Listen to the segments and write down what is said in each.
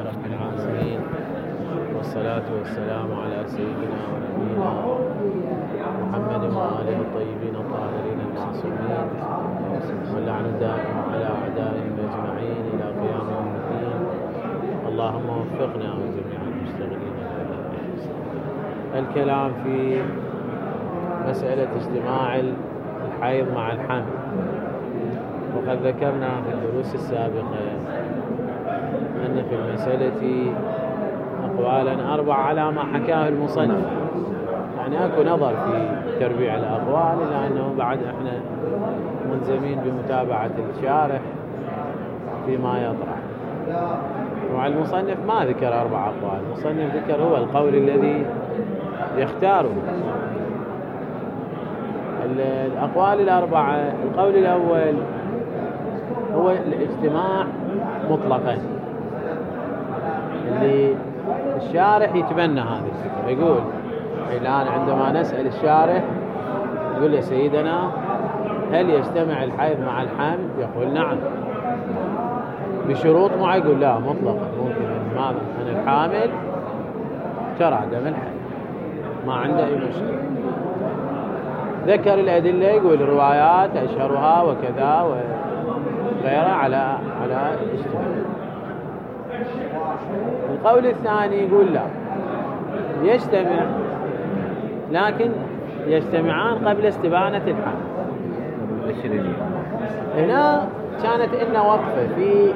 رب العالمين، والصلاة والسلام على سيدنا ونبينا محمد وآله الطيبين الطاهرين المعصومين، واللعن الدائم على أعدائهم أجمعين إلى قيام يوم الدين. اللهم وفقنا وجميع المشتغلين الكلام في مسألة اجتماع الحيض مع الحمل. وقد ذكرنا في الدروس السابقة أن في المسألة أقوالا 4 على ما حكاه المصنف، يعني أكو نظر في تربيع الأقوال، إلا أنه بعد إحنا ملزمين بمتابعة الشارح فيما يطرح. ومع المصنف ما ذكر 4 أقوال، المصنف ذكر هو القول الذي يختاره. الأقوال 4، القول الأول هو الاجتماع مطلقا، اللي الشارح يتبنى هذه الفكرة. يقول الآن عندما نسأل الشارح يقول يا سيدنا هل يجتمع الحيض مع الحمل؟ يقول نعم بشروط معينة. يقول لا مطلقا، ممكن ماذا أن الحامل ترى دم الحيض ما عنده أي مشكلة. ذكر الأدلة، يقول الروايات أشهرها وكذا وغيرها على الاجتماع. القول الثاني يقول لا، يجتمع لكن يجتمعان قبل استبانة الحمل. هنا كانت إن وقفة في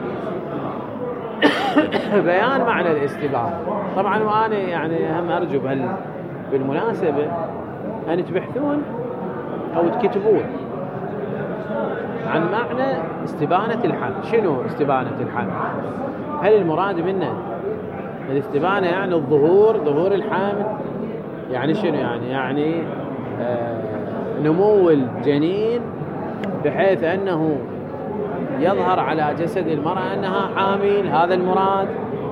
بيان معنى الاستبانة. طبعا وأنا يعني هم أرجو بالمناسبة أن تبحثون أو تكتبون عن معنى استبانة الحمل. شنو استبانة الحمل؟ هل المراد منه الاستبانة يعني ظهور الحمل؟ يعني شنو يعني نمو الجنين بحيث أنه يظهر على جسد المرأة أنها حامل؟ هذا المراد؟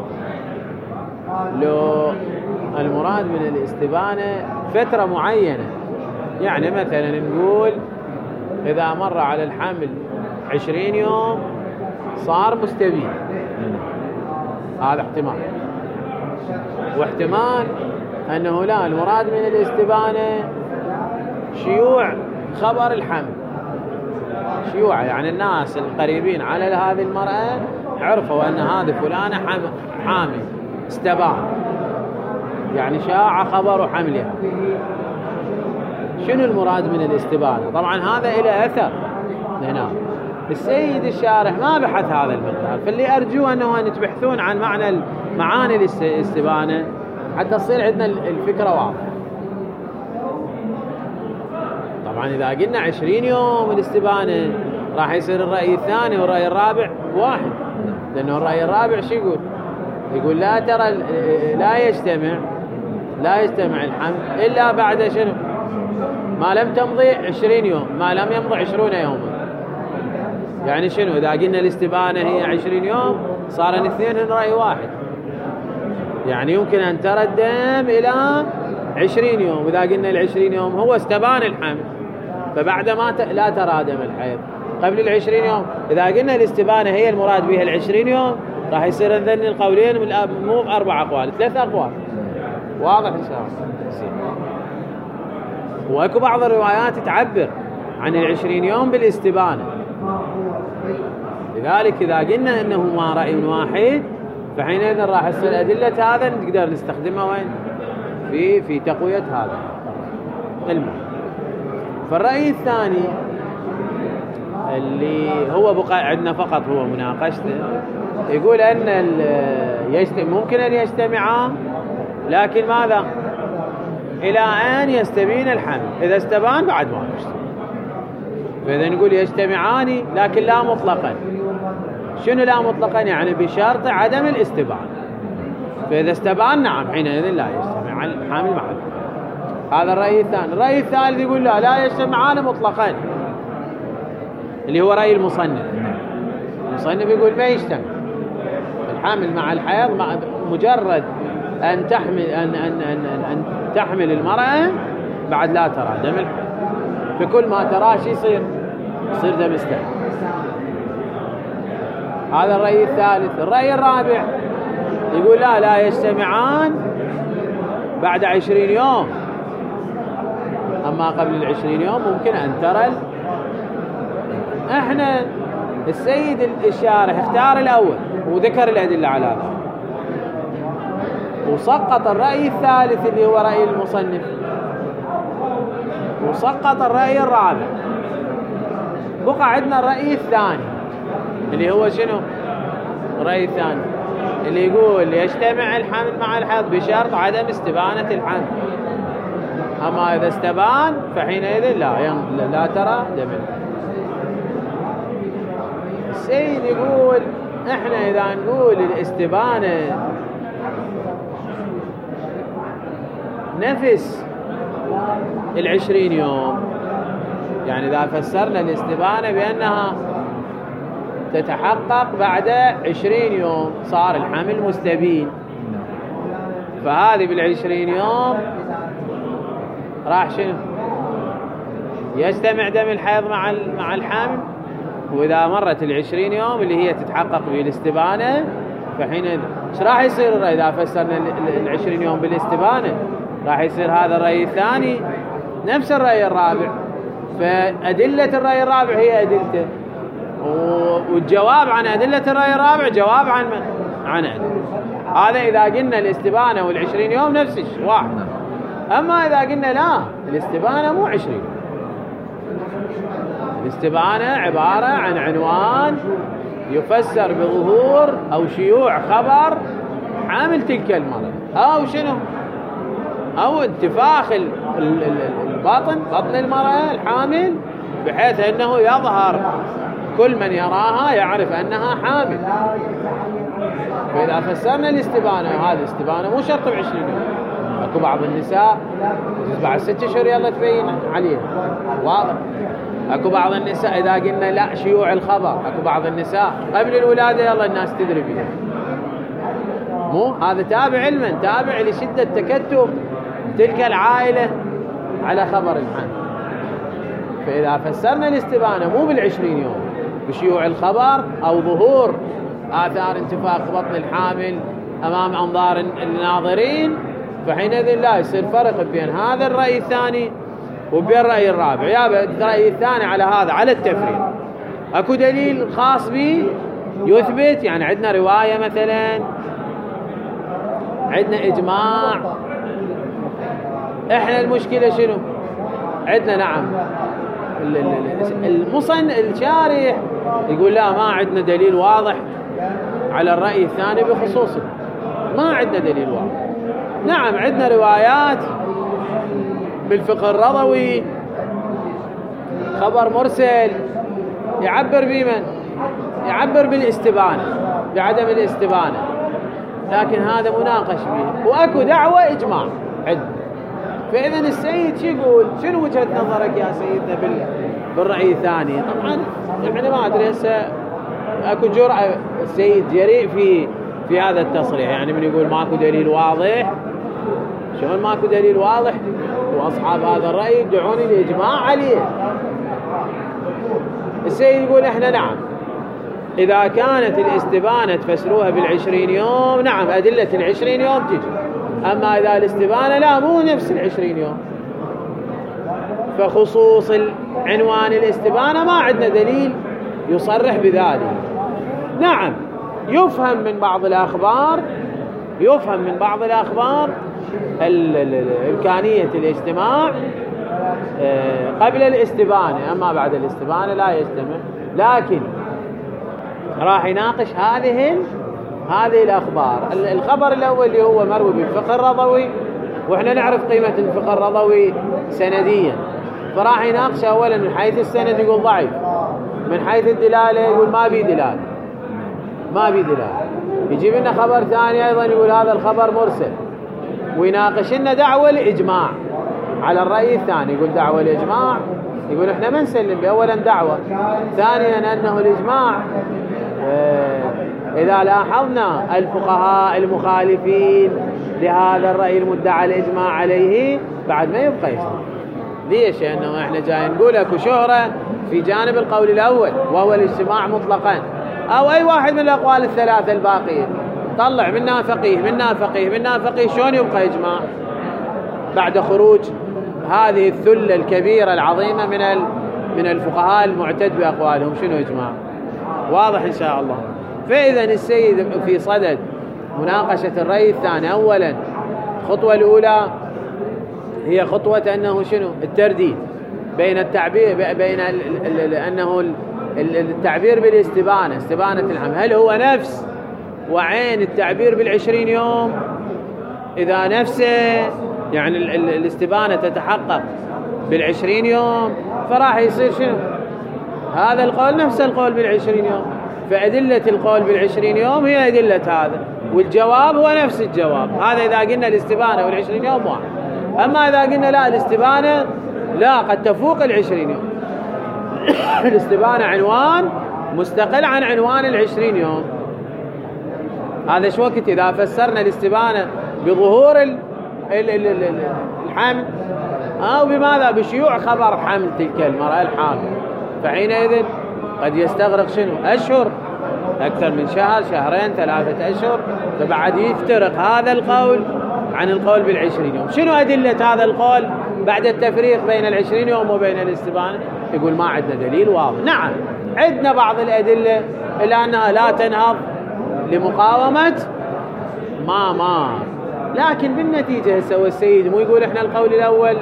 لو المراد من الاستبانة فترة معينة، يعني مثلا نقول إذا مر على الحمل 20 يوم صار مستبين، هذا احتمال. واحتمال أنه لا، المراد من الاستبانة شيوع خبر الحمل، شيوع يعني الناس القريبين على هذه المرأة عرفوا أن هذه فلانة حامل، استبان، يعني شاع خبر حملها. شنو المراد من الاستبانة؟ طبعا هذا إلى أثر هنا. السيد الشارح ما بحث هذا المقدار، فاللي أرجو أنه أن تبحثون عن معاني الاستبانة حتى تصير عندنا الفكرة واضحة. طبعا إذا قلنا 20 يوم الاستبانة راح يصير الرأي الثاني والرأي الرابع واحد، لأنه الرأي الرابع شو يقول لا ترى لا يجتمع الحمل إلا بعد شنو؟ ما لم تمضي 20 يوم، ما لم يمضي 20 يوما. يعني شنو؟ إذا قلنا الاستبانة هي 20 يوم صار الاثنين رأي واحد، يعني يمكن أن ترى الدم إلى 20 يوم. إذا قلنا 20 يوم هو استبان الحمل، فبعد ما لا ترى دم الحيض قبل 20 يوم. إذا قلنا الاستبانة هي المراد بها 20 يوم راح يصير نذني القولين مو 4 أقوال، 3 أقوال. واضح إن شاء الله. وأكو بعض الروايات تعبر عن 20 يوم بالاستبانة. لذلك إذا قلنا أنه ما رأي واحد فحينئذ راح يصير أدلة هذا نقدر نستخدمها وين؟ في تقوية هذا المعنى. فالرأي الثاني اللي هو بقى عندنا فقط هو مناقشته، يقول أن ممكن أن يجتمعا، لكن ماذا؟ إلى أن يستبين الحمل. إذا استبان بعد ما يجتمع. فإذا نقول يجتمعان لكن لا مطلقا. شنو لا مطلقا؟ يعني بشرط عدم الاستبان. فإذا استبان نعم حينئذ لا يجتمع الحامل مع الحمل. هذا الرأي الثاني. الرأي الثالث يقول لا يجتمعان مطلقا، اللي هو رأي المصنف. المصنف يقول ما يجتمع الحامل مع الحيض، مجرد أن تحمل المرأة بعد لا ترى دم الحيض، فكل ما تراه شي يصير دم استحى. هذا الرأي الثالث. الرأي الرابع يقول لا يجتمعان بعد 20 يوم، أما قبل 20 يوم ممكن أن ترى. احنا السيد الشارح اختار الأول وذكر الأدلة على هذا، وسقط الرأي الثالث اللي هو رأي المصنف، وسقط الرأي الرابع. بقى عندنا الرأي الثاني اللي هو شنو؟ الرأي الثاني اللي يقول يجتمع الحمل مع الحيض بشرط عدم استبانة الحمل، أما إذا استبان فحينئذ لا ترى دم. السيد يقول احنا إذا نقول الاستبانة نفس 20 يوم، يعني إذا فسرنا الاستبانة بأنها تتحقق بعد 20 يوم صار الحمل مستبين، فهذه بال20 يوم راح شنو؟ يجتمع دم الحيض مع الحمل، وإذا مرت 20 يوم اللي هي تتحقق بالاستبانة فحين ايش راح يصير إذا فسرنا 20 يوم بالاستبانة؟ راح يصير هذا الرأي الثاني نفس الرأي الرابع، فأدلة الرأي الرابع هي أدلته، والجواب عن أدلة الرأي الرابع جواب عن من؟ عن أدلة. هذا إذا قلنا الاستبانة وال20 يوم نفس الشيء واحد. أما إذا قلنا لا الاستبانة مو 20، الاستبانة عبارة عن عنوان يفسر بظهور أو شيوع خبر حامل تلك المرأة، أو شنو؟ أو انتفاخ بطن المرأة الحامل بحيث أنه يظهر كل من يراها يعرف أنها حامل. فإذا فسرنا الاستبانة، وهذه الاستبانة مو شرط ب20 يوم، أكو بعض النساء بعد 6 أشهر يلا تبين عليها، واضح. أكو بعض النساء إذا قلنا لا شيوع الخبر، أكو بعض النساء قبل الولادة يلا الناس تدري بها، مو هذا تابع علما، تابع لشدة تكتب تلك العائلة على خبر الحمل. فإذا فسرنا الاستبانة مو بال20 يوم بشيوع الخبر أو ظهور آثار انتفاخ بطن الحامل أمام أنظار الناظرين، فحينئذ لا يصير فرق بين هذا الرأي الثاني وبين الرأي الرابع. يا الرأي الثاني على هذا على التفريق أكو دليل خاص به يثبت، يعني عندنا رواية مثلا، عندنا إجماع. إحنا المشكلة شنو عندنا؟ نعم الشارح يقول لا ما عندنا دليل واضح على الرأي الثاني بخصوصه، ما عندنا دليل واضح. نعم عندنا روايات بالفقه الرضوي، خبر مرسل يعبر بمن؟ يعبر بالاستبانة، بعدم الاستبانة، لكن هذا مناقش به وأكو دعوة إجماع عندنا. فإذا السيد شو يقول؟ شنو وجهة نظرك يا سيدنا بالرأي الثاني؟ طبعا يعني ما أدري هسه أكو جرأة السيد جريء في هذا التصريح، يعني من يقول ماكو دليل واضح، شلون ماكو دليل واضح؟ وأصحاب هذا الرأي يدعون الإجماع عليه. السيد يقول إحنا نعم إذا كانت الاستبانة تفسروها بال20 يوم، نعم أدلة ال20 يوم تجي، أما إذا الاستبانة لا مو نفس ال20 يوم، فخصوص عنوان الاستبانة ما عندنا دليل يصرح بذلك. نعم يفهم من بعض الأخبار إمكانية الاجتماع قبل الاستبانة، أما بعد الاستبانة لا يجتمع. لكن راح يناقش هذه الأخبار. الخبر الأول اللي هو مروي بالفقه الرضوي، وإحنا نعرف قيمة الفقه الرضوي سنديا، فراح يناقش أولا من حيث السند يقول ضعيف، من حيث الدلالة يقول ما بي دلالة، يجيب لنا خبر ثاني أيضا يقول هذا الخبر مرسل، ويناقش لنا دعوة الإجماع على الرأي الثاني، يقول دعوة الإجماع، يقول إحنا ما نسلم بأولا دعوة، ثانيا أنه الإجماع إذا لاحظنا الفقهاء المخالفين لهذا الرأي المدعى الإجماع عليه بعد ما يبقى يسلم. ليش؟ لأنه إحنا جاي نقول لك شهرة في جانب القول الأول وهو الاجتماع مطلقا، أو أي واحد من الأقوال الثلاثة الباقية، طلع منا فقيه منا فقيه منا فقيه، شلون يبقى إجماع بعد خروج هذه الثلة الكبيرة العظيمة من الفقهاء المعتد بأقوالهم؟ شنو إجماع؟ واضح إن شاء الله. فإذا السيد في صدد مناقشة الرأي الثاني، أولا الخطوة الأولى هي خطوة أنه شنو الترديد بين التعبير بين أنه التعبير بالاستبانة، استبانة الحمل، هل هو نفس وعين التعبير بالعشرين يوم؟ إذا نفسه يعني الاستبانة تتحقق بالعشرين يوم، فراح يصير شنو هذا القول نفس القول بالعشرين يوم، فأدلة القول بالعشرين يوم هي أدلة هذا، والجواب هو نفس الجواب. هذا إذا قلنا الاستبانة والعشرين يوم واحد. أما إذا قلنا لا الاستبانة لا قد تفوق العشرين يوم الاستبانة عنوان مستقل عن عنوان العشرين يوم. هذا شو وقت إذا فسرنا الاستبانة بظهور الحمل أو بماذا؟ بشيوع خبر حمل تلك المرأة الحامل، فحينئذ قد يستغرق شنو أشهر، أكثر من شهر، شهرين، 3 أشهر، فبعد يفترق هذا القول عن القول بالعشرين يوم. شنو أدلة هذا القول بعد التفريق بين العشرين يوم وبين الاستبانة؟ يقول ما عندنا دليل واضح. نعم عندنا بعض الأدلة إلا أنها لا تنهض لمقاومة ما لكن بالنتيجة هسه السيد مو يقول إحنا القول الأول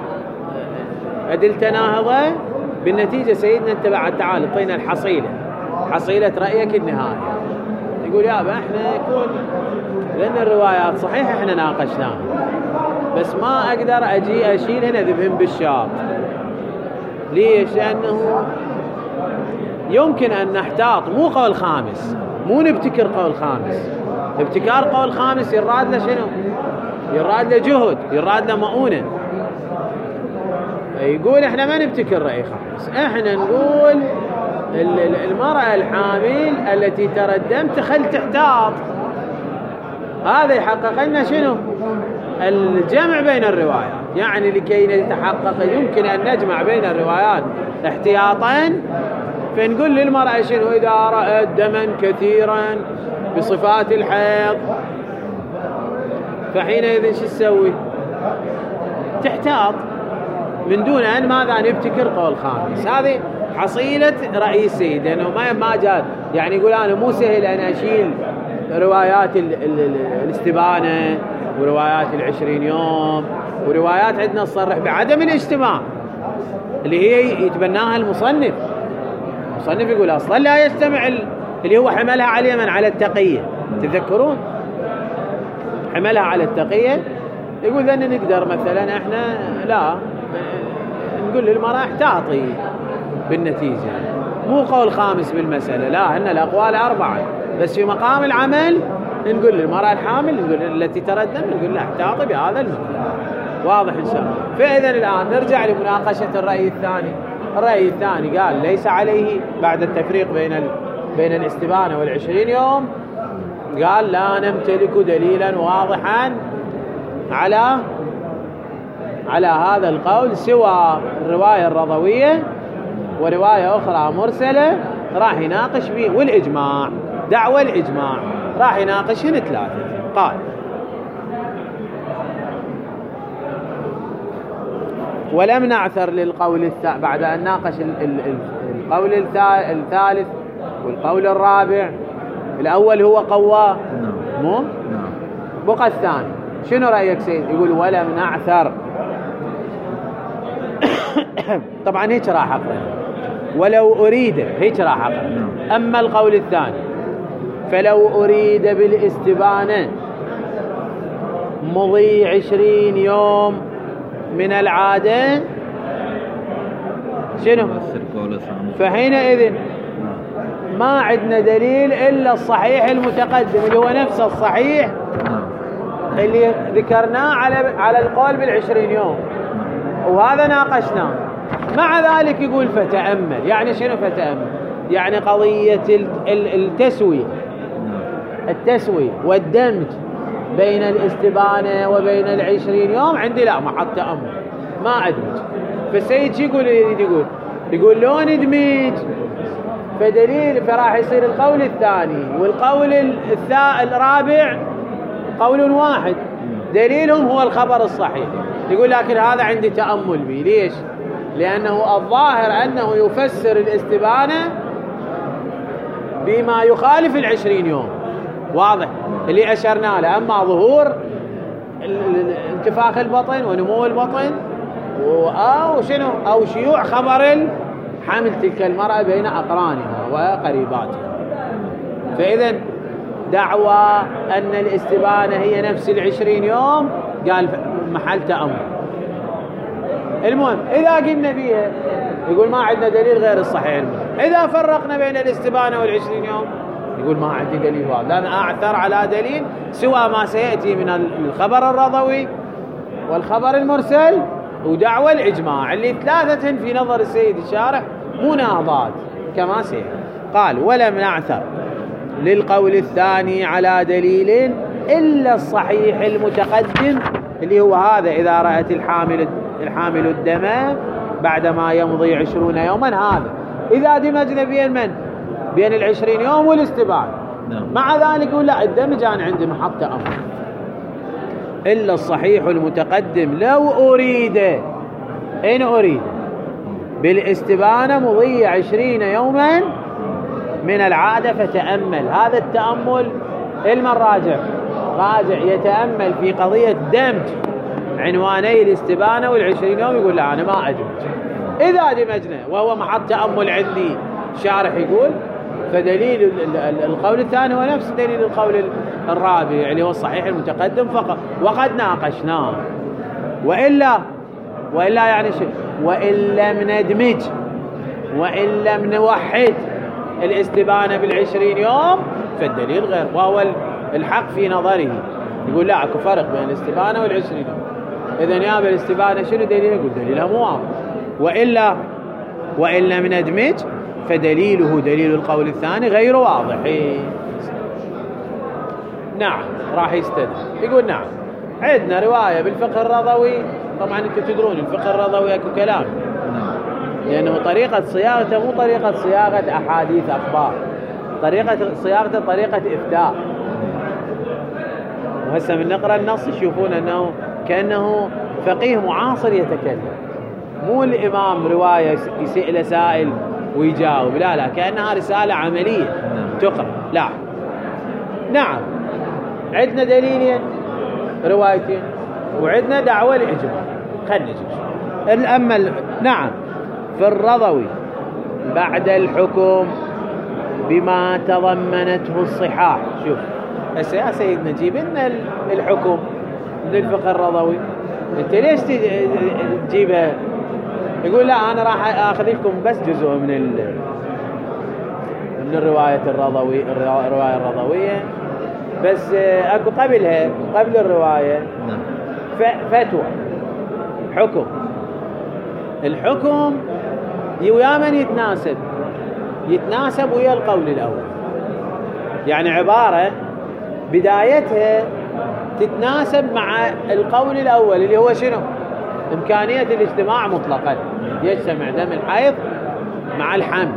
أدلة ناهضة، بالنتيجة سيدنا أنت بعد تعال اعطينا الحصيلة، حصيلة رأيك النهائي. يقول يا أبا إحنا يكون لأن الروايات صحيح إحنا ناقشناها، بس ما أقدر أجي أشيل هنا ذبهم بالشاط. ليش؟ لأنه يمكن أن نحتاط، مو قول خامس، مو نبتكر قول خامس. ابتكار قول خامس يراد له شنو؟ يراد له جهد، يراد له مؤونة. يقول احنا ما نبتكر رأي خامس، احنا نقول المرأة الحامل التي تردم تخل تحتاط. هذا يحقق لنا شنو؟ الجمع بين الروايات، يعني لكي نتحقق يمكن أن نجمع بين الروايات احتياطا، فنقول للمرأة شنو؟ إذا رأت دما كثيرا بصفات الحيض فحينئذ شو تسوي؟ تحتاط من دون أن ماذا نبتكر قول خامس. هذه حصيلة رأي السيد، لأنه ما جاء يعني يقول أنا مو سهل أن أشيل روايات الاستبانة وروايات العشرين يوم وروايات عندنا تصرح بعدم الاجتماع اللي هي يتبناها المصنف. المصنف يقول أصلا لا يجتمع اللي هو حملها على من؟ على التقية. تذكرون حملها على التقية، يقول لأن نقدر مثلا احنا لا نقول للمرأة احتاطي بالنتيجة، مو قول خامس بالمسألة، لا هن الأقوال 4، بس في مقام العمل نقول للمرأة الحامل، نقول التي تردم، نقول لها احتاطي بهذا المقدار. واضح إن شاء الله. فإذا الآن نرجع لمناقشة الرأي الثاني. الرأي الثاني قال ليس عليه بعد التفريق بين الاستبانة والعشرين يوم، قال لا نمتلك دليلا واضحا على هذا القول سوى الرواية الرضوية ورواية أخرى مرسلة راح يناقش به، والإجماع دعوة الإجماع راح يناقشهن 3. قال ولم نعثر للقول بعد أن ناقش القول الثالث والقول الرابع. الأول هو قواه مو بقى الثاني. شنو رأيك سيد؟ يقول ولم نعثر. طبعا هيك راح أقرأ، ولو أريد هيك راح أقرأ. أما القول الثاني فلو أريد بالاستبانة مضي 20 يوم من العادة شنو؟ فحينئذ ما عندنا دليل إلا الصحيح المتقدم اللي هو نفس الصحيح اللي ذكرناه على القول بال20 يوم، وهذا ناقشناه. مع ذلك يقول فتأمل. يعني شنو فتأمل؟ يعني قضية التسوية والدمج بين الاستبانة وبين 20 يوم عندي لا محط تأمل، ما أدمج. فالسيد شو يقول؟ يقول لو ندمج فدليل فراح يصير القول الثاني والقول الرابع قول واحد، دليلهم هو الخبر الصحيح. يقول لكن هذا عندي تأمل به. ليش؟ لأنه الظاهر أنه يفسر الاستبانة بما يخالف 20 يوم، واضح اللي أشرنا له. أما ظهور انتفاخ البطن ونمو البطن أو شيوع خبر حمل تلك المرأة بين أقرانها وقريباتها. فإذا دعوى أن الاستبانة هي نفس 20 يوم قال محل تأمل. المهم إذا قلنا بيها يقول ما عندنا دليل غير الصحيح. إذا فرقنا بين الاستبانة وال20 يوم يقول ما عندي دليل واحد، لأن أعثر على دليل سوى ما سيأتي من الخبر الرضوي والخبر المرسل ودعوى الإجماع اللي ثلاثة في نظر السيد الشارح مناضات كما سيأتي. قال ولم نعثر للقول الثاني على دليل إلا الصحيح المتقدم اللي هو هذا إذا رأت الحامل الدم بعدما يمضي 20 يوما. هذا إذا دمجنا بين من؟ بين 20 يوم والاستبان. مع ذلك يقول لا، الدمج أنا عندي محط أمر. إلا الصحيح المتقدم لو أريد إن أريد بالاستبانة مضي 20 يوما من العادة فتأمل. هذا التأمل راجع يتأمل في قضية دمج عنواني الاستبانة وال20 يوم. يقول لا أنا ما أدمج. إذا دمجنا وهو محط تأمل عندي شارح يقول فدليل القول الثاني هو نفس دليل القول الرابع اللي هو الصحيح المتقدم فقط، وقد ناقشناه. وإلا يعني شيء وإن لم ندمج وإن لم نوحد الاستبانة 20 يوم فالدليل غير، وهو الحق في نظره. يقول لا اكو فرق بين الاستبانة وال20 يوم. إذا يا بالاستبانة شنو دليل؟ يقول دليلها مو واضح. وإن لم ندمج فدليله دليل القول الثاني غير واضح. نعم راح يستدل. يقول نعم عندنا رواية بالفقه الرضوي. طبعا انتم تدرون الفقه الرضوي اكو كلام، لأنه طريقة صياغته مو طريقة صياغة أحاديث أخبار، طريقة صياغته طريقة إفتاء. وهسه من نقرأ النص يشوفون أنه كأنه فقيه معاصر يتكلم، مو الإمام رواية يسأل سائل ويجاوب، لا كأنها رسالة عملية تقرأ. لا نعم عندنا دليلين روايتين وعندنا دعوة الإجماع. خلنا نجيب الأمل. نعم في الرضوي بعد الحكم بما تضمنته الصحاح. شوف هسه يا سيدنا جيب لنا الحكم من الفقه الرضوي، انت ليش تجيبها؟ يقول لا انا راح اخذ لكم بس جزء من الرواية الرضوية بس اكو قبلها قبل الرواية فتوى حكم. الحكم ويا من يتناسب ويا القول الأول، يعني عبارة بدايتها تتناسب مع القول الأول اللي هو شنو؟ إمكانية الاجتماع مطلقا، يجتمع دم الحيض مع الحمل.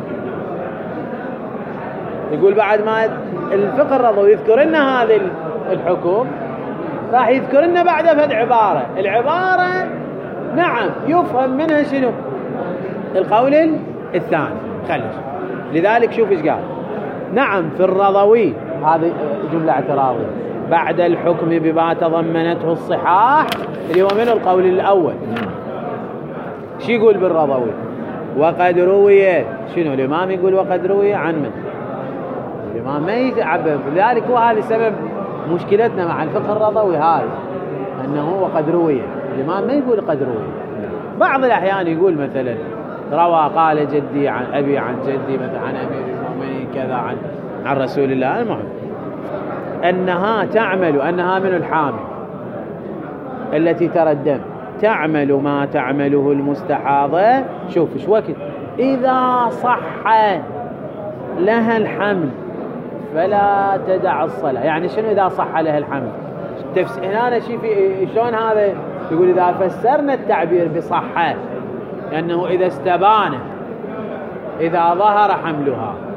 يقول بعد ما الفقه الرضوي يذكر لنا هذا الحكم راح يذكر لنا بعد فد العبارة نعم يفهم منها شنو؟ القول الثاني. خلص. لذلك شوف ايش قال. نعم في الرضوي، هذه جملة اعتراضية، بعد الحكم بما تضمنته الصحاح اللي هو من القول الأول. شو يقول بالرضوي؟ وقد روي. شنو الإمام يقول وقد روي عن من؟ الإمام ما يعبر. لذلك هو هذا سبب مشكلتنا مع الفقه الرضوي، هذا أنه وقد روي. الإمام ما يقول قد روي. بعض الأحيان يقول مثلا روى قال جدي عن أبي عن جدي، مثلا عن أمير المؤمنين كذا عن رسول الله. المهم أنها تعمل، أنها من الحامل التي ترى الدم تعمل ما تعمله المستحاضة. شوف ايش وقت إذا صح لها الحمل فلا تدع الصلاة. يعني شنو إذا صح لها الحمل؟ هنا شيء شلون هذا؟ يقول إذا فسرنا التعبير بصحة أنه إذا استبان إذا ظهر حملها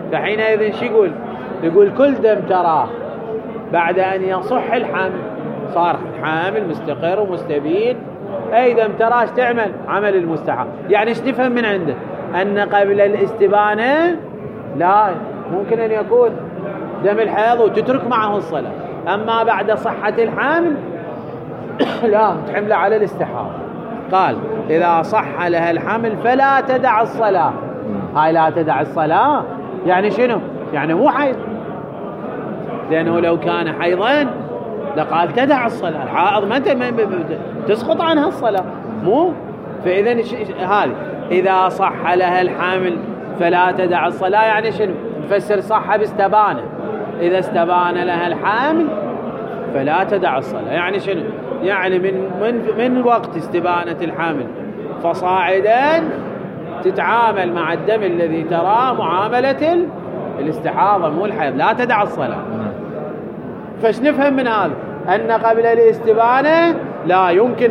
فحينئذ شو يقول؟ يقول كل دم تراه بعد أن يصح الحمل صار حامل مستقر ومستبين، أي دم تراه ايش تعمل؟ عمل المستحاض. يعني ايش نفهم من عنده؟ أن قبل الاستبانة لا ممكن أن يكون دم الحيض وتترك معه الصلاة، أما بعد صحة الحمل لا تحمل على الاستحاضة. قال إذا صح لها الحمل فلا تدع الصلاة. هاي لا تدع الصلاة يعني شنو؟ يعني مو حيض، لأنه لو كان حيضا لقال تدع الصلاة. الحائض ما تسقط عنها الصلاة مو. فإذا هذه إذا صح لها الحمل فلا تدع الصلاة يعني شنو؟ نفسر صح باستبانة. إذا استبان لها الحمل فلا تدع الصلاة يعني شنو؟ يعني من وقت استبانة الحمل فصاعدا تتعامل مع الدم الذي تراه معاملة الاستحاضة مو الحيض، لا تدع الصلاة. فايش نفهم من هذا؟ أن قبل الاستبانة لا يمكن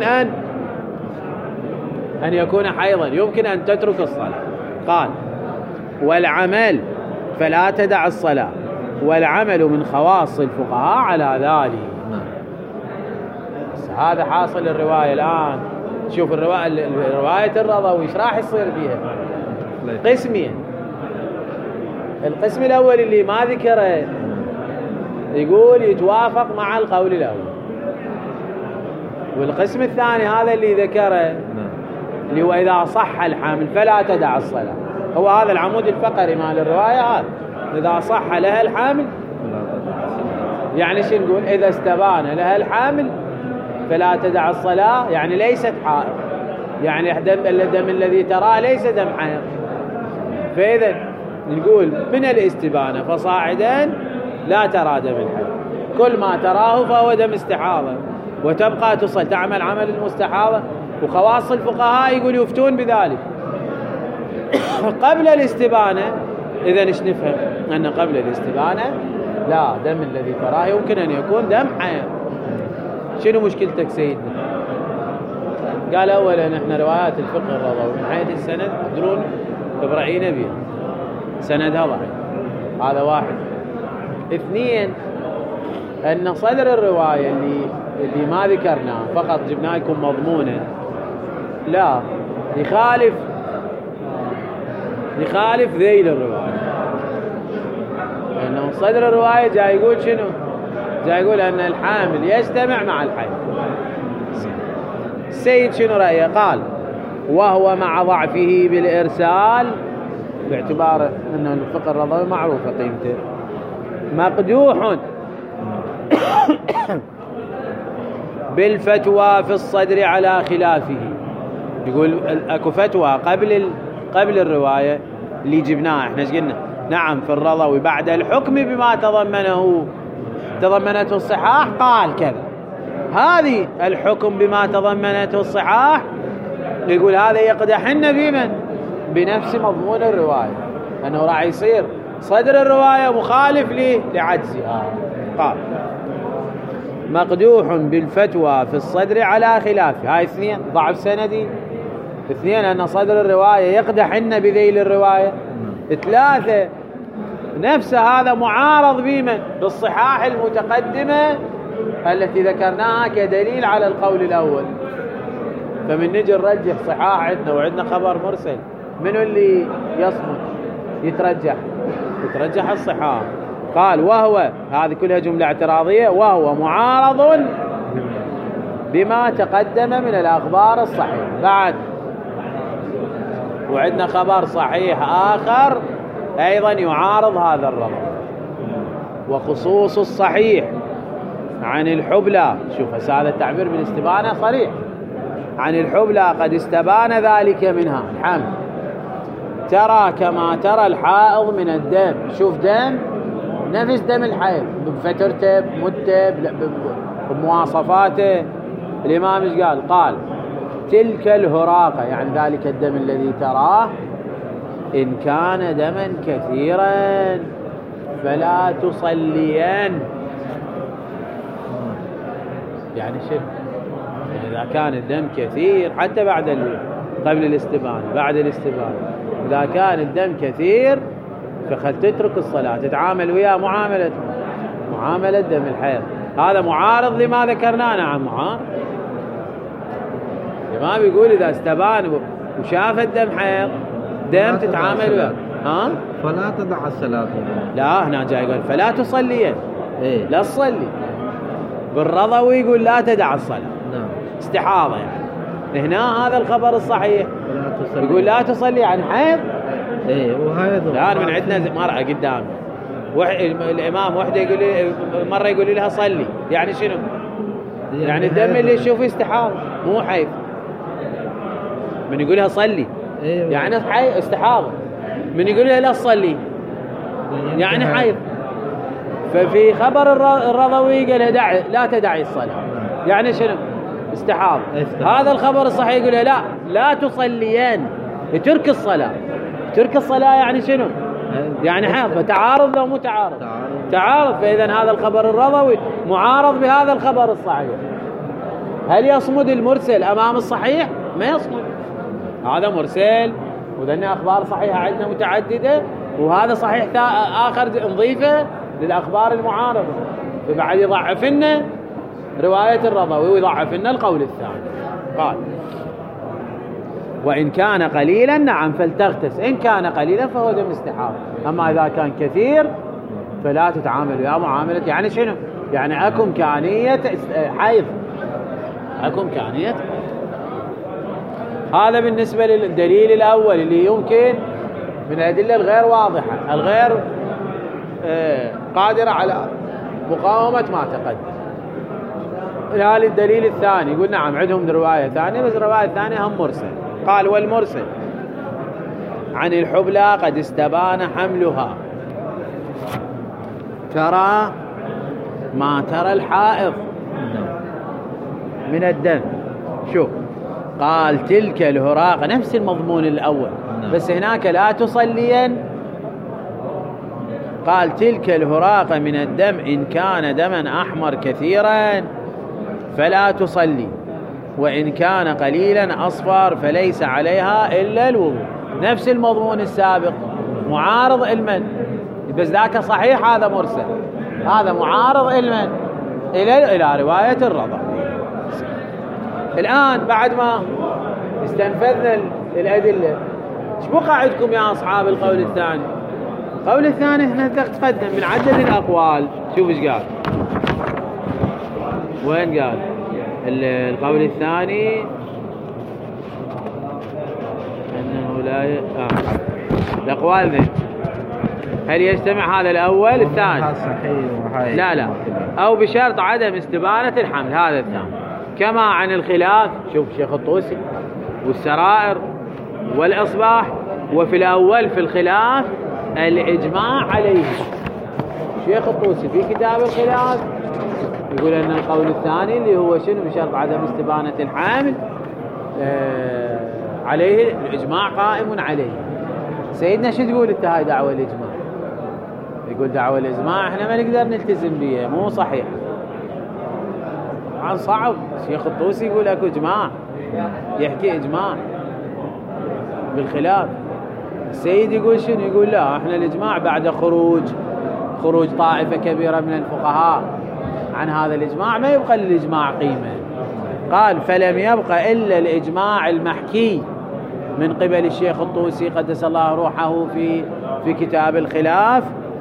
أن يكون حيضا، يمكن أن تترك الصلاة. قال والعمل فلا تدع الصلاة، والعمل من خواص الفقهاء على ذلك. هذا حاصل الرواية الآن. شوف رواية الرضوي ايش راح يصير فيها؟ قسمين. القسم الأول اللي ما ذكره يقول يتوافق مع القول الأول، والقسم الثاني هذا اللي ذكره اللي هو إذا صح الحمل فلا تدع الصلاة. هو هذا العمود الفقري مال الرواية هذا. إذا صح لها الحمل يعني شو نقول؟ إذا استبان لها الحمل فلا تدع الصلاة يعني ليست حائض، يعني الدم الذي تراه ليس دم حيض. فإذا نقول من الاستبانة فصاعدا لا ترى دم الحيض، كل ما تراه فهو دم استحاضة وتبقى تصل تعمل عمل المستحاضة. وخواص الفقهاء يقول يفتون بذلك قبل الاستبانة. إذا ايش نفهم؟ أن قبل الاستبانة لا، دم الذي تراه يمكن أن يكون دم حيض. شنو مشكلتك سيدنا؟ قال أولا احنا روايات الفقه الرضوي من حيث السند تدرون تبرعين بها، سندها ضعيف، هذا واحد. اثنين أن صدر الرواية اللي ما ذكرناه فقط جبنا لكم مضمونا لا يخالف ذيل الرواية، لأنه صدر الرواية جاي يقول شنو؟ جاي يقول أن الحامل يجتمع مع الحيض. السيد شنو رأيه؟ قال وهو مع ضعفه بالإرسال، باعتبار أنه الفقه الرضوي معروفة قيمته، مقدوح بالفتوى في الصدر على خلافه. يقول اكو فتوى قبل الرواية اللي جبناها احنا. ايش قلنا؟ نعم في الرضوي بعد الحكم بما تضمنته الصحاح قال كذا، هذه الحكم بما تضمنته الصحاح يقول هذا يقدحن بمن؟ بنفس مضمون الرواية، أنه راح يصير صدر الرواية مخالف لعجزها. قال مقدوح بالفتوى في الصدر على خلافه. هاي اثنين ضعف سندي، اثنين أن صدر الرواية يقدحن بذيل الرواية، ثلاثة نفس هذا معارض بمن؟ بالصحاح المتقدمة التي ذكرناها كدليل على القول الأول. فمن نجي نرجح صحاح عندنا وعندنا خبر مرسل، منو اللي يصمت يترجح الصحاح. قال وهو، هذه كلها جملة اعتراضية، وهو معارض بما تقدم من الأخبار الصحيحة. بعد وعندنا خبر صحيح آخر أيضا يعارض هذا الرضا، وخصوص الصحيح عن الحبلى. شوف هذا التعبير بالاستبانة صريح، عن الحبلى قد استبان ذلك منها الحمل، ترى كما ترى الحائض من الدم. شوف دم نفس دم الحيض بفترته بمدته بمواصفاته. الإمام ايش قال؟ قال تلك الهراقة، يعني ذلك الدم الذي تراه إن كان دما كثيرا فلا تصلين. يعني شوف إذا كان الدم كثير حتى قبل الاستبانة، بعد الاستبانة إذا كان الدم كثير تترك الصلاة، تتعامل وياه معاملة دم الحيض. هذا معارض لما ذكرناه. نعم معارض. الإمام يقول إذا استبان وشاف الدم حيض دم تتعامل وياه. فلا تدع الصلاة. لا هنا جاي يقول فلا تصلي. إيه؟ لا تصلي. بالرضوي يقول لا تدع الصلاة. نعم. استحاضة يعني. هنا هذا الخبر الصحيح يقول لا تصلي عن حيض. ايه وهذا الآن من عندنا مرأة قدام الإمام وحده يقول لي مرة يقول لها صلي، يعني شنو؟ يعني الدم اللي يشوفه استحاضة مو حيض. من يقول لها صلي يعني استحاضة، من يقول لها لا تصلي يعني حيض. ففي خبر الرضوي قال لها لا تدعي الصلاة، يعني شنو؟ استحاضة. هذا الخبر الصحيح يقول لها لا تصليان، ترك الصلاة. ترك الصلاة يعني شنو؟ يعني حيض. فتعارض لو مو تعارض؟ تعارض. فإذا هذا الخبر الرضوي معارض بهذا الخبر الصحيح. هل يصمد المرسل أمام الصحيح؟ ما يصمد. هذا مرسل وذني أخبار صحيحة عندنا متعددة، وهذا صحيح آخر نضيفه للأخبار المعارضة. فبعد يضعفنا رواية الرضوي ويضعفنا القول الثاني. قال وإن كان قليلا نعم فلتغتس، إن كان قليلا فهو دم استحاضة. أما إذا كان كثير فلا تتعامل يا معاملة. يعني شنو؟ يعني أكو إمكانية حيض، أكو إمكانية. هذا بالنسبة للدليل الأول اللي يمكن من الأدلة الغير واضحة، الغير قادرة على مقاومة ما تقدم. هذا الدليل الثاني يقول نعم عندهم رواية ثانية، بس الرواية الثانية هم مرسل. قال والمرسل عن الحبلى قد استبان حملها ترى ما ترى الحائض من الدم. شوف قال تلك الهراق نفس المضمون الأول، بس هناك لا تصلين. قال تلك الهراق من الدم إن كان دما أحمر كثيرا فلا تصلي، وإن كان قليلا أصفر فليس عليها إلا الوضوء. نفس المضمون السابق، معارض علما، بس ذاك صحيح هذا مرسل، هذا معارض علما إلى رواية الرضا. الآن بعد ما استنفذنا الأدلة، ايش بقى عندكم يا أصحاب القول الثاني؟ القول الثاني احنا تقدم من عدد الأقوال. شوف ايش قال، وين قال القول الثاني؟ أنه لا الأقوال ذي هل يجتمع هذا الأول الثاني؟ لا أو بشرط عدم استبانة الحمل، هذا الثاني. كما عن الخلاف، شوف شيخ الطوسي والسرائر والإصباح. وفي الأول في الخلاف الإجماع عليه. شيخ الطوسي في كتاب الخلاف يقول أن القول الثاني اللي هو شنو بشرط عدم استبانة الحامل عليه الإجماع قائم عليه. سيدنا شو تقول انت هاي دعوة الإجماع؟ يقول دعوة الإجماع احنا ما نقدر نلتزم بها، مو صحيح. طبعا صعب. شيخ الطوسي يقول اكو إجماع، يحكي إجماع بالخلاف. السيد يقول شنو؟ يقول لا احنا الإجماع بعد خروج طائفة كبيرة من الفقهاء عن هذا الإجماع ما يبقى للإجماع قيمة. قال فلم يبقى إلا الإجماع المحكي من قبل الشيخ الطوسي قدس الله روحه في كتاب الخلاف.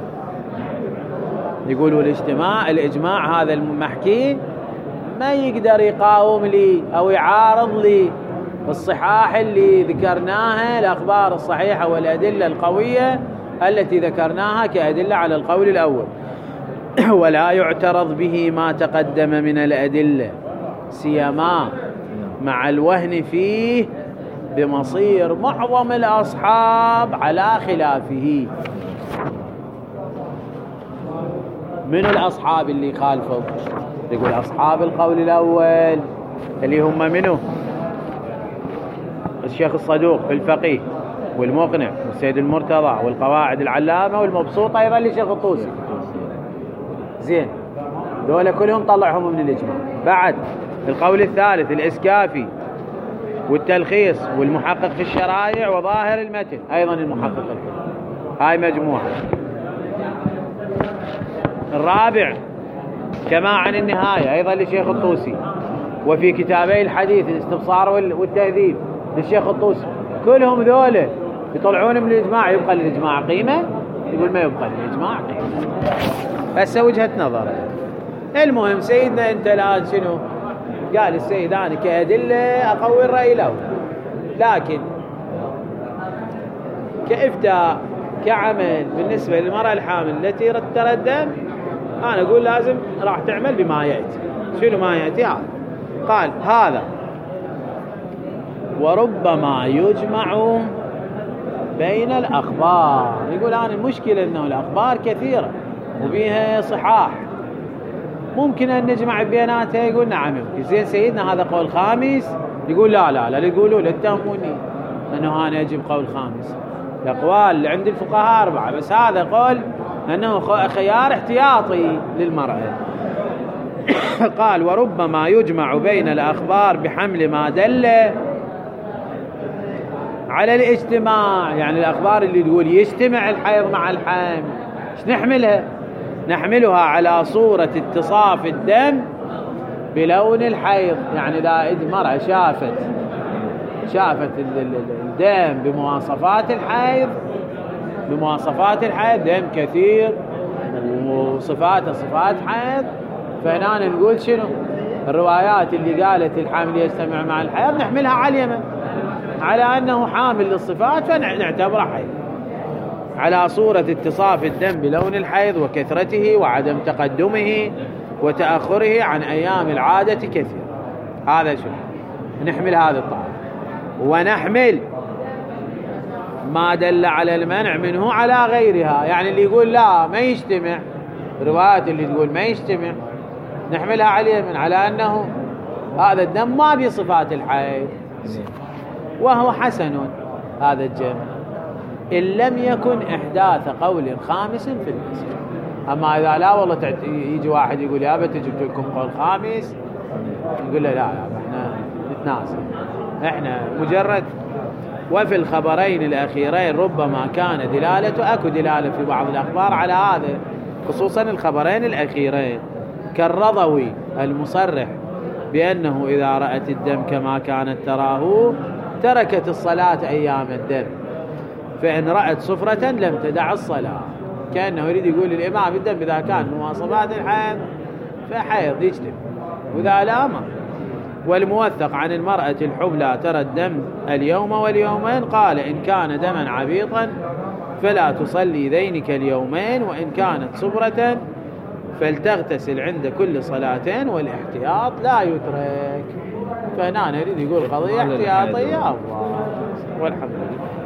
يقولوا الإجماع هذا المحكي ما يقدر يقاوم لي أو يعارض لي الصحاح اللي ذكرناها، الأخبار الصحيحة والأدلة القوية التي ذكرناها كأدلة على القول الأول. ولا يعترض به ما تقدم من الأدلة، سيما مع الوهن فيه بمصير معظم الأصحاب على خلافه. من الأصحاب اللي خالفوا؟ يقول أصحاب القول الأول اللي هم منه الشيخ الصدوق في الفقيه والمقنع والسيد المرتضى والقواعد العلامة والمبسوط أيضا للشيخ الطوسي. زين، دول كلهم طلعهم من الإجماع. بعد القول الثالث الإسكافي والتلخيص والمحقق في الشرائع وظاهر المتن أيضا المحقق الكبير. هاي مجموعة. الرابع كما عن النهاية أيضا للشيخ الطوسي، وفي كتابي الحديث الاستبصار والتهذيب للشيخ الطوسي، كلهم ذوله يطلعون من الإجماع. يبقى للإجماع قيمة؟ يقول ما يبقى للإجماع قيمة. بس وجهة نظر. المهم سيدنا أنت الآن شنو قال السيد؟ أنا كأدلة أقوي الرأي له، لكن كإفتاء كعمل بالنسبة للمرأة الحامل التي ترى الدم، أنا أقول لازم راح تعمل بما يأتي. شنو ما يأتي؟ قال هذا وربما يجمع بين الأخبار. يقول أنا المشكلة أنه الأخبار كثيرة وبيها صحاح، ممكن أن نجمع بيناتها. يقول نعم يمكن. زين سيدنا هذا قول خامس؟ يقول لا يقولوا لا تهموني أنه أنا يجب قول خامس. الأقوال اللي عند الفقهاء 4، بس هذا قول أنه خيار احتياطي للمرأة. قال وربما يجمع بين الأخبار بحمل ما دل على الاجتماع. يعني الأخبار اللي تقول يجتمع الحيض مع الحمل، ايش نحملها؟ نحملها على صورة اتصاف الدم بلون الحيض. يعني إذا المرأة شافت الدم بمواصفات الحيض، دم كثير وصفاته صفات حيض، فهنا نقول شنو الروايات اللي قالت الحامل يجتمع مع الحيض نحملها على اليمن على أنه حامل للصفات، فنعتبره حيض على صورة اتصاف الدم بلون الحيض وكثرته وعدم تقدمه وتأخره عن أيام العادة كثير. هذا شنو نحمل هذا الطعام. ونحمل ما دل على المنع منه على غيرها. يعني اللي يقول لا ما يجتمع، روايات اللي تقول ما يجتمع نحملها على اليمن على أنه هذا الدم ما بصفات الحيض، وهو حسن هذا الجمع إن لم يكن إحداث قول خامس في المسألة. أما إذا لا والله يجي واحد يقول يا بت جبت لكم قول خامس، يقول له لا احنا نتناسى، احنا مجرد. وفي الخبرين الأخيرين ربما كان أكو دلالة في بعض الأخبار على هذا، خصوصا الخبرين الأخيرين كالرضوي المصرح بأنه إذا رأت الدم كما كانت تراه تركت الصلاة أيام الدم، فإن رأت صفرة لم تدع الصلاة. كأنه يريد يقول الإمام الدم إذا كان مواصفات الحيض فحيض يجتمع، وإذا لا ما. والموثق عن المرأة الحبلى ترى الدم اليوم واليومين قال إن كان دما عبيطا فلا تصلي ذينك اليومين، وإن كانت صبرة فلتغتسل عند كل صلاتين، والاحتياط لا يترك. فهنا نريد يقول قضية احتياطية. الله والحمد لله.